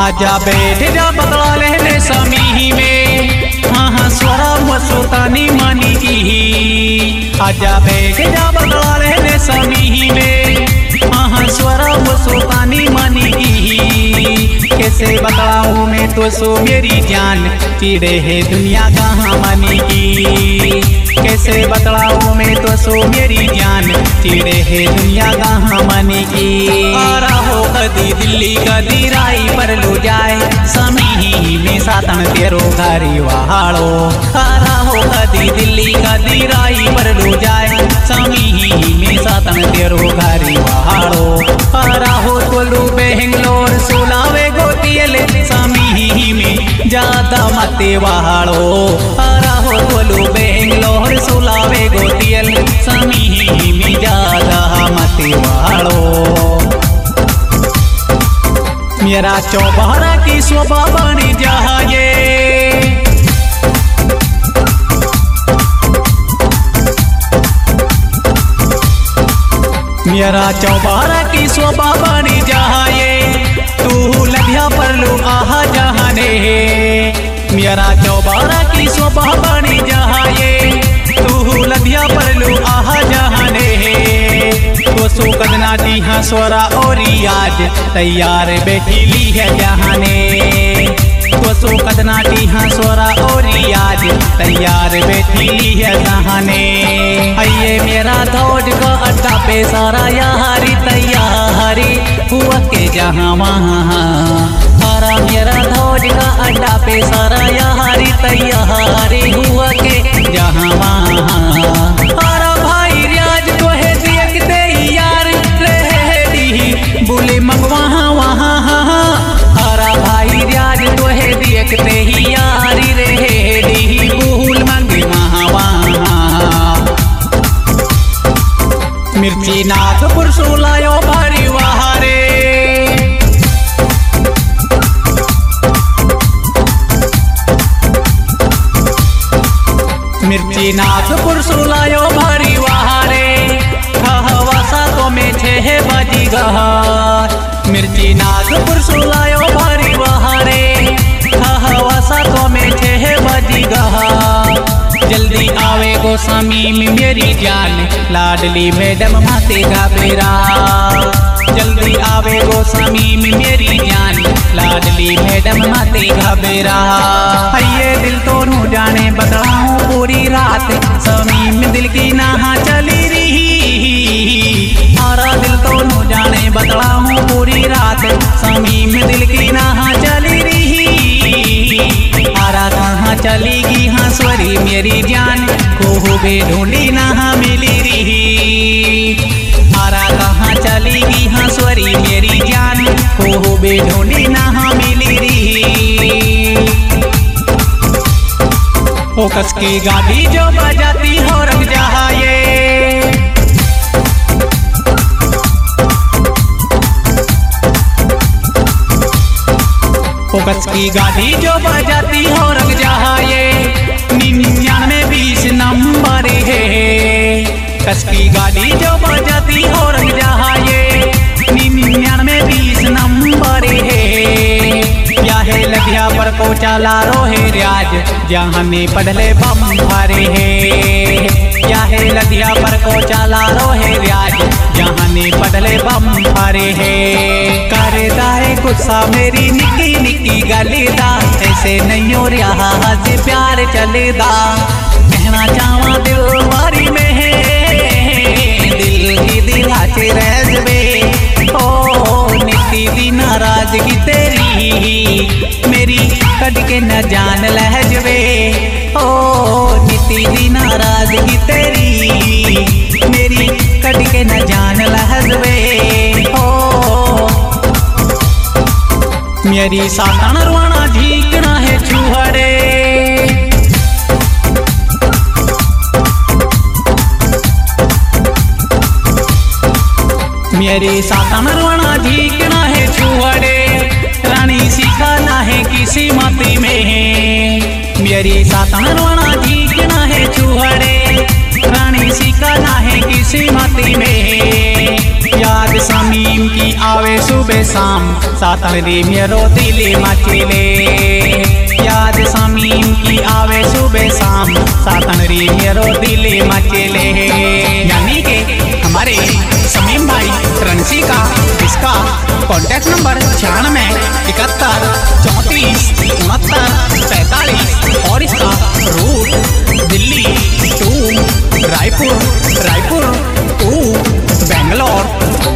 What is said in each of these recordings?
आजा बैठ जा बदला लेने समी में, हाँ स्वरा वसुतानी मानी की। आजा बैठ जा बदला लेने समी में, हाँ स्वरा वसुतानी मानी की। कैसे बताऊँ मैं तो सो मेरी जान, चिड़े है दुनिया कहाँ मानी की। कैसे बतलाऊँ मैं तो सो मेरी जान, चिड़े है दुनिया कहाँ मानी की। आ रहो कदी दिल्ली कदी राई पर लो जाए, समी में सातन तेरो घरी वहाड़ो। आ रहो कदी दिल्ली कदी राई पर लो जाए, समी में सातन तेरो घरी वहाड़ो। आ रहो तोलू बेंगलोर सुलावे गोतियल, समी में ज्यादा मते वहाड़ो। आ रहो तोलू बेंगलोर सुलावे गोतियल, समी में ज्यादा मते वहाड़ो। मेरा चौबारा की शोभा बनी जाए, मेरा चौबारा की शोभा बनी जाए। तू लधिया पर लो आहा जहाने, मेरा चौबारा की शोभा बनी जाए। तू लधिया पर लो आहा जहाने, तो सो कदनाटी हाँ स्वरा और आज तैयार बैठी ली है जहाने। तो सो कदनाटी हाँ स्वरा और आज तैयार बैठी ली है जहाने। आइए मेरा दौड़ का अड्डा पे सारा यारी तैयारी हुआ के जहाँ वहाँ। सारा मेरा दौड़ का अड्डा पे सारा यारी तैयारी हुआ के जहाँ वहाँ। बोले मंगवा वहाँ, हरा भाई राज तो है देखते ही यारी रेडी, भूल मंगे वहाँ। मिर्ची नाथपुर सुलायो भरी वहारे, मिर्ची नाथपुर सुलायो भरी वहारे। हवासा तो में छे बजी गहार, मिर्ची नागपुर सुलायो भरी वहारे। हवासा तो में छे बजी गहार। जल्दी आवे गोस्वामी में मेरी जान, लाडली मैडम माते का बेरा। जल्दी आवे गोस्वामी में मेरी जान, लाडली मैडम माते का बेरा। ये दिल तो नू जाने बदलाऊं पूरी रात, समी में दिल की नहा चली रही। हमारा दिल तो नू जाने बदलाऊं पूरी रात, समी में दिल की नहा चली रही। आरा कहाँ चलेगी हाँ स्वरी मेरी जान, को बे ढूंढी नहा मिली रही। आरा कहाँ चलेगी हाँ स्वरी मेरी जान, को बे ढूंढी नहा मिली रही। फोकस की गाड़ी जो बजाती हो रंग जहाए, फोकस की गाड़ी जो बजाती हो रंग जहाए। 9920 नंबर है, कस की गाड़ी जो बजाती हो रंग जहाए। 9920 नंबर है, या है लधिया पर को चला रोहे राज, जहाँ में पढ़ले बम भरे है। या है लधिया पर को चला रोहे राज, जहाँ में पढ़ले बम भरे है। करे दाए गुस्सा मेरी निकी निकी गलेदा, ऐसे नहीं हो रहा हज प्यार चलेदा। कहना चाहवा दिल मारी में है, दिल की दिलाचे रजबे। ओ निकी दी नाराजगी तेरी, मेरी कद के न जान लहजवे। ओ निकी दी नाराजगी तेरी, मेरी कद के न जान लहजवे। मेरी सातन रवाना झीकना है चूहड़े, मेरी सातन रवाना झीकना है चूहड़े। रानी सिखाना है किसी मती में, मेरी सातन रवाना झीकना है चूहड़े। रानी सिखाना है किसी मती में, याद समी समीम की आवे सुबह शाम सातन रे मेरो दिले मचले। याद समीम की आवे सुबह शाम सातन रे मेरो दिले मचले। यानी के हमारे समीम भाई रंसी का, जिसका कॉन्टैक्ट नंबर 96 71 34 69 45 और इसका route Delhi to Raipur, Raipur to Bangalore.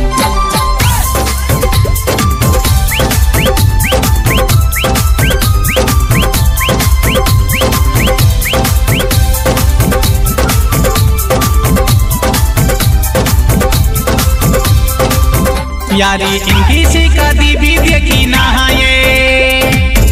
यारी इनकी सी कदी भी देखी ना ये,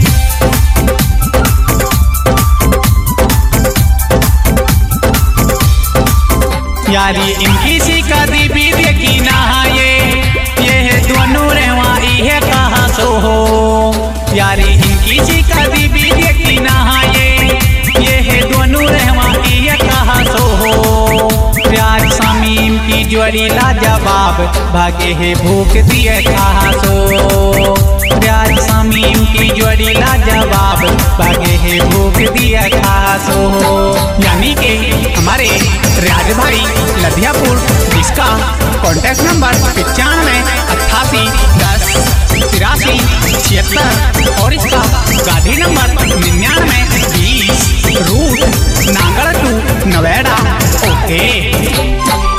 यारी इनकी सी कदी भी देखी ना ये दोनों रहवाई है कहाँ सो हो। यारी इनकी सी कदी भी देखी ना ये दोनों रहवाई है कहाँ सो हो। प्यार समीम की जोड़ी लाजवाब भागे है भूख दिए कहाँ सो। प्यार समीम की जोड़ी लाजवाब भागे है भूख दिए कहाँ सो। यानी के हमारे रियाज भाई लधियापुर, जिसका कॉन्टैक्ट नंबर 95 88 10 83 76 और इसका गाड़ी number 99 20 route Nagad to Naveda. Okay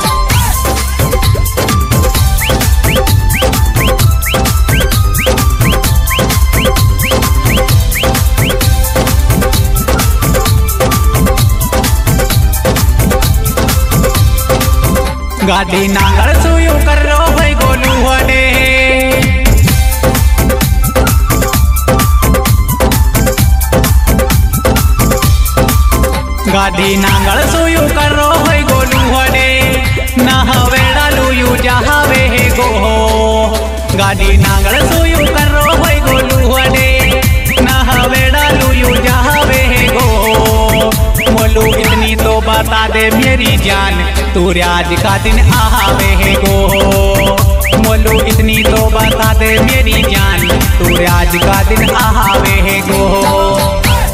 गाड़ी नागड़ सुयो कर रो भाई गोलू हडे। गाड़ी नागड़ सुयो कर रो भाई गोलू हडे। ना हवे डालू यू जहावे है गो। गाड़ी नागड़ सुयो कर रो भाई गोलू हडे। ना हवे डालू यू जहावे है गो। मोलू इतनी तो बता दे मेरी जान, तू आज का दिन आवे है गो। मोलू इतनी तो बता दे मेरी जान, तू आज का दिन आवे है गो।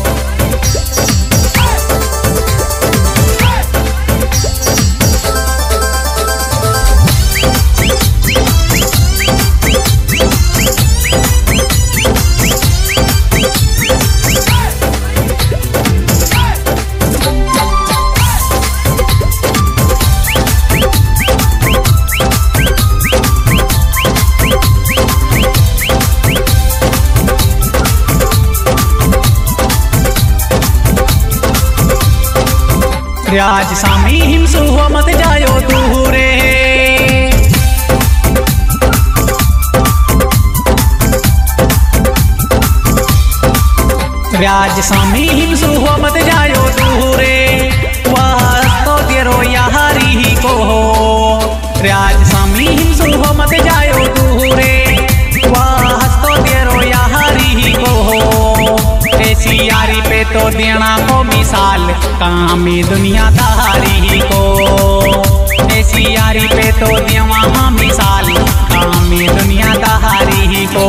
आज सामी हिमसु मत जायो दूरे। राज सामी हिमसु मत जायो दूरे। वह तो तेरो यारी को हो। राज सामी हिमसु मत जायो दूरे। वह तो तेरो यारी को हो। ऐसी यारी पे तो देना को मिसाल कामी दुनियादारी को। ऐसी यारी पे तो देवा मिसाल कामी दुनियादारी को।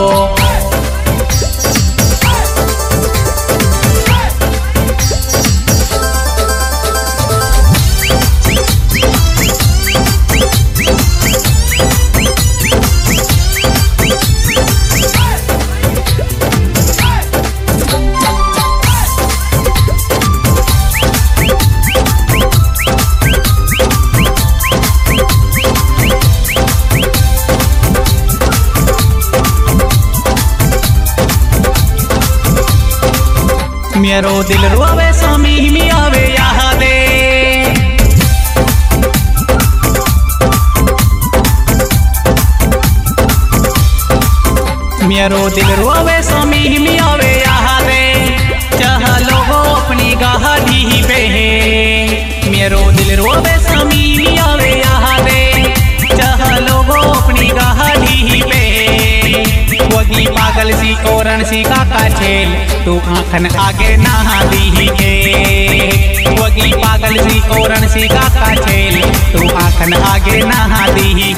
मेरो दिल रोवे समी में आवे यादे। मेरो दिल रोवे समी में आवे यादे। चाह लोगो अपनी गाड़ी पे है। मेरो दिल रोवे समी में आवे यादे। चाह लोगो अपनी गाड़ी पे वगी पागल सी ओरण सी काका छेल, तू आंखन आगे ना दी के। वगी पागल सी ओरण सी काका छेल, तू आंखन आगे ना दी।